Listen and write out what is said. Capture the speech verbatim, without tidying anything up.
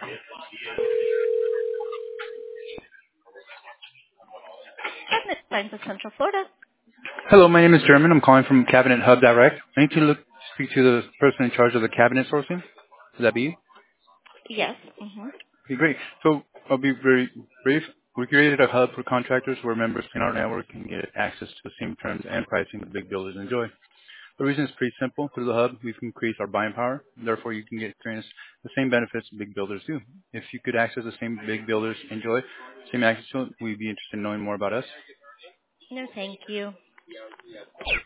Cabinet Signs of Central Florida. Hello, my name is German. I'm calling from Cabinet Hub Direct. I need to look, speak to the person in charge of the cabinet sourcing. Would that be you? Yes. Mm-hmm. Okay, great. So I'll be very brief. We created a hub for contractors where members in our network can get access to the same terms and pricing that big builders enjoy. The reason is pretty simple. Through the hub, we've increased our buying power. Therefore, you can get experience the same benefits big builders do. If you could access the same big builders enjoy, same access to it, we'd be interested in knowing more about us. No, thank you.